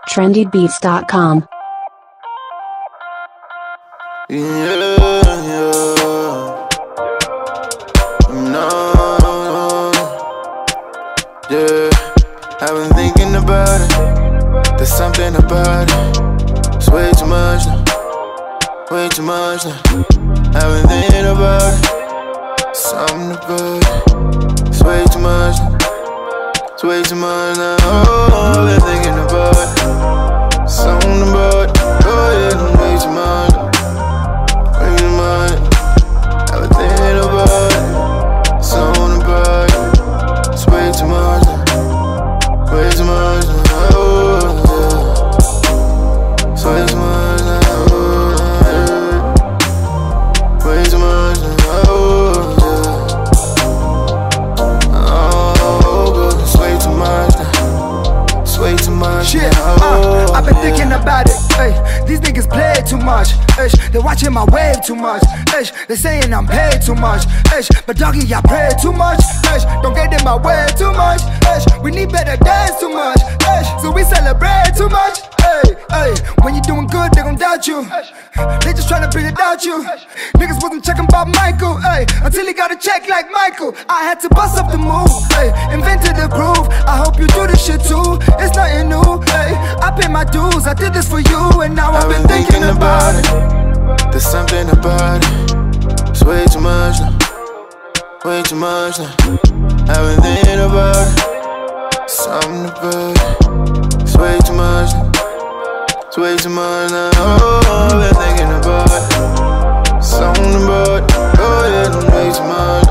trendybeats.com. I've been thinking about it. There's something about it. It's way too much now. Way too much now. I've been thinking about it. Something about it. It's way too much now. It's way too much now. Oh, I've been thinking about it. Something about it. Oh yeah, way too much now. Way too much. I've been thinking about it. Something about it. It's way too much now. Way too much now, oh, yeah. So way too much now, oh, yeah. Way too much now, oh, yeah. Oh, but it's way too much now. It's way too much now, I've been thinking about it, ay. These niggas play too much, ay. They watching my wave too much, ay. They saying I'm paid too much, ay. But doggy, I pray too much, ay. Don't get in my way too much, ay. We need better days too much, ay. So we celebrate too much, ay, ay. When you doing good, they gon' doubt you. They just tryna bring it out you. Niggas wasn't checking about Michael, ay. Until he got a check like Michael. I had to bust up the move, ay. Invented the groove. I hope you do this shit too. It's nothing new, ay. I pay my dues, I did this for you, and now I've been thinking about it. There's something about it. It's way too much now. Way too much now. I've been thinking about it. Something about it. It's way too much now. It's way too much now. Oh, I've been thinking about it. Something about it. Oh yeah, way too much.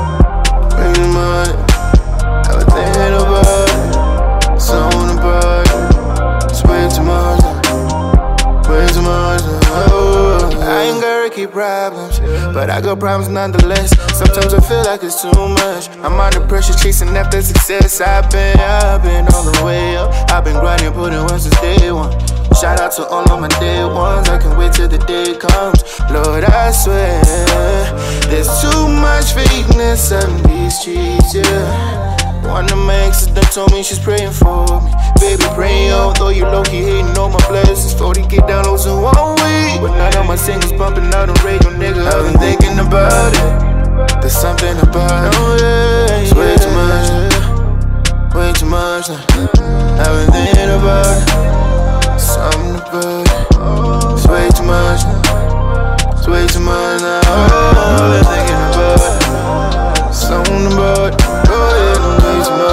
Way too much. I've been thinking about it. Something about it. It's way too much now. Way too much now. Oh, I ain't gotta keep problems, but I got problems nonetheless. Sometimes I feel like it's too much. I'm under pressure chasing after success. I've been all the way up. I've been grinding, putting work since day one. Shout out to all of my day ones. I can wait till the day comes. Lord, I swear there's too much fakeness on these streets, yeah. One of my exes that told me she's praying for me. Baby, praying although you low-key hating on my blessings. 40K downloads in 1 week, but none of my singles bumping out on radio, nigga. I've been thinking about it. There's something about it. Oh, yeah, it's way too much now. Way too much now. I've been thinking about it. Something about it. It's way too much now. It's way too much now. Oh, I've been thinking about it. Something about it. Oh yeah, way too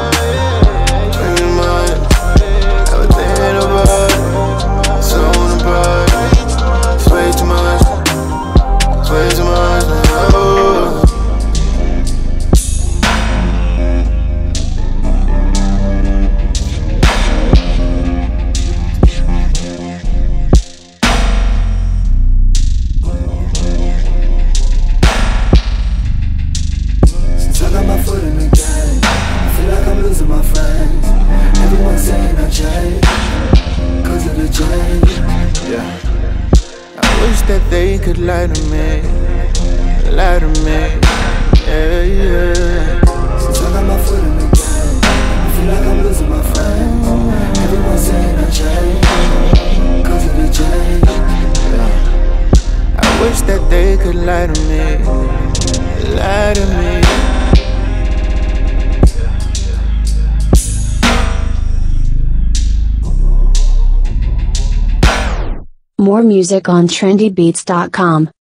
much. Way too much. I've been thinking about it. Something about it. It's way too much. It's way too much now. Oh. I got my foot in the game. I feel like I'm losing my friends. Everyone's saying I changed, cause of the change. Yeah. I wish that they could lie to me. Lie to me. Yeah, yeah. Since I got my foot in the game, I feel like I'm losing my friends. Everyone's saying I changed, cause of the change. Yeah. I wish that they could lie to me. Lie to me. More music on trendybeats.com.